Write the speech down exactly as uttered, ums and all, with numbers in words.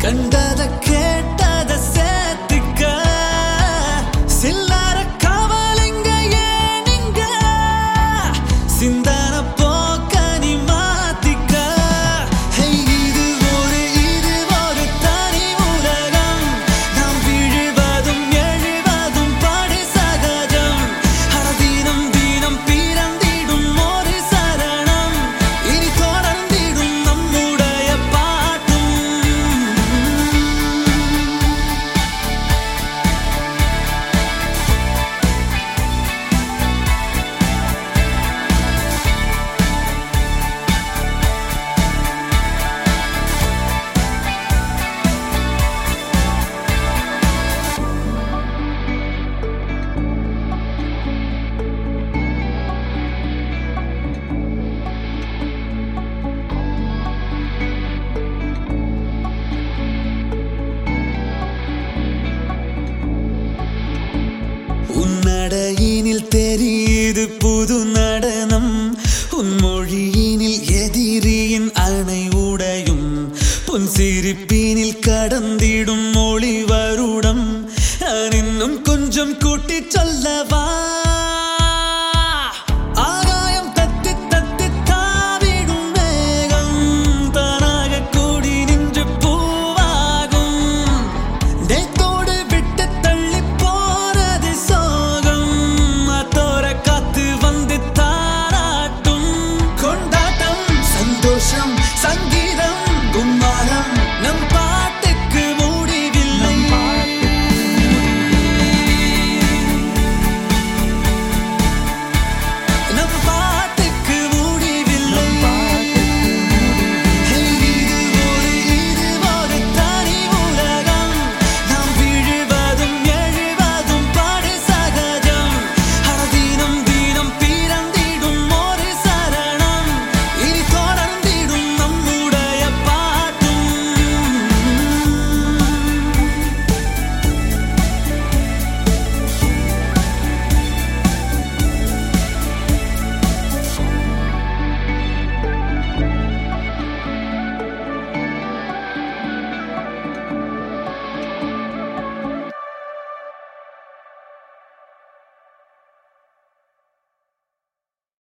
கண்டத கேட்டத சேர்த்துக்க சில்லற காவலிங்க ஏனிங்க சிந்தன போக்க நீ மாத்திக்க இது ஒரு இது ஒரு தனி உலகம் நாம் விழுவதும் எழுவதும் படி சகஜம் தினம் தினம் பிறந்திடும் ஒரு சரணம் இனி தொடர்ந்திடும் நம்முடைய பாட்டும் உன்னடையினில் தெரியுது புது நடனம் உன் மொழியினில் எதிரியின் அணை உடையும் உன் சிரிப்பினில் கடந்திடும் மொழி வருடம்